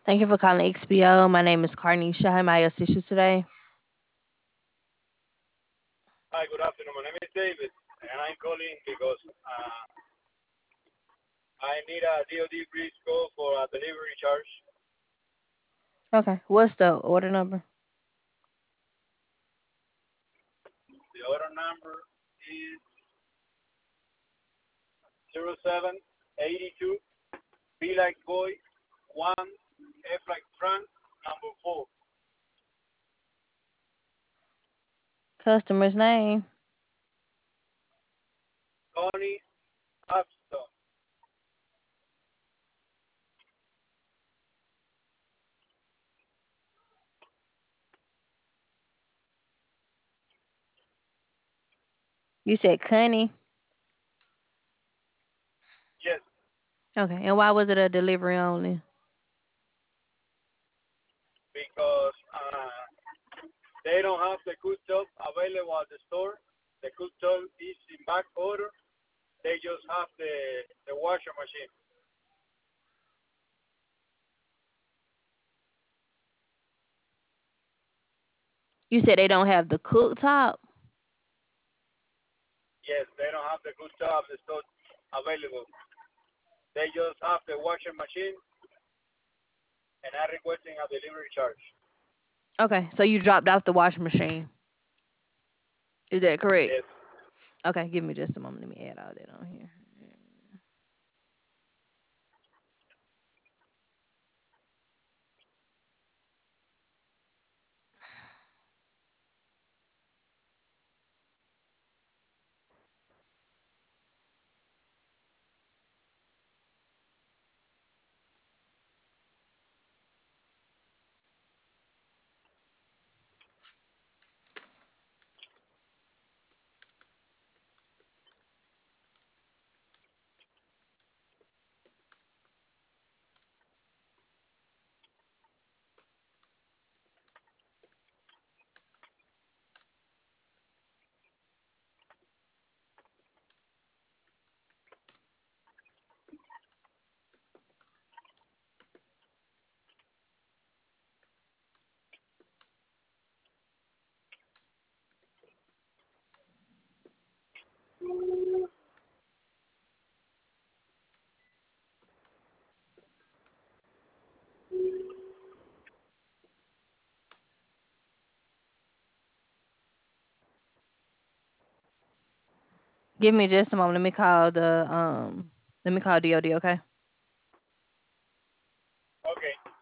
Thank you for calling XPO. My name is Carnisha. How may I assist you today? Hi, good afternoon. My name is David, and I'm calling because I need a DoD bridge call for a delivery charge. Okay. What's the order number? The order number is 0782 B like boy 1 F like Frank number 4. Customer's name. Connie Upstone. You said Cunny. Yes, Okay. And why was it a delivery only? because they don't have the cooktop available at the store. The cooktop is in back order. They just have the washer machine. You said they don't have the cooktop. Yes, they don't have the cooktop at the store available. They just have the washing machine and are requesting a delivery charge. Okay. So you dropped off the washing machine. Is that correct? Yes. Okay. Give me just a moment. Let me add all that on here. Give me just a moment. Let me call the. Let me call DOD. Okay. Okay.